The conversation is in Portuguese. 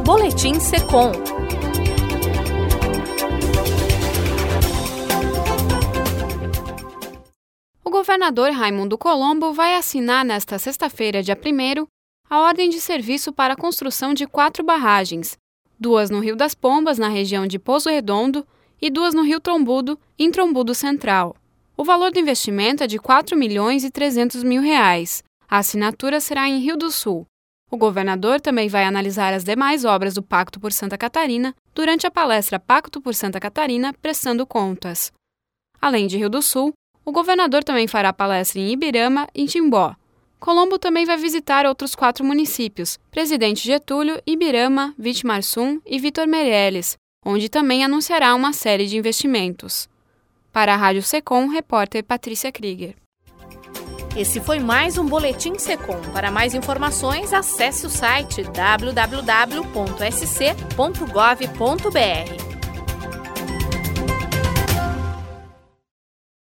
Boletim Secom. O governador Raimundo Colombo vai assinar nesta sexta-feira, dia 1º, a ordem de serviço para a construção de 4 barragens, 2 no Rio das Pombas, na região de Poço Redondo, e 2 no Rio Trombudo, em Trombudo Central. O valor do investimento é de R$ 4.300.000. A assinatura será em Rio do Sul. O governador também vai analisar as demais obras do Pacto por Santa Catarina durante a palestra Pacto por Santa Catarina, prestando contas. Além de Rio do Sul, o governador também fará palestra em Ibirama e em Timbó. Colombo também vai visitar outros 4 municípios, Presidente Getúlio, Ibirama, Vitimarsum e Vitor Meireles, onde também anunciará uma série de investimentos. Para a Rádio Secom, repórter Patrícia Krieger. Esse foi mais um Boletim Secom. Para mais informações, acesse o site www.sc.gov.br.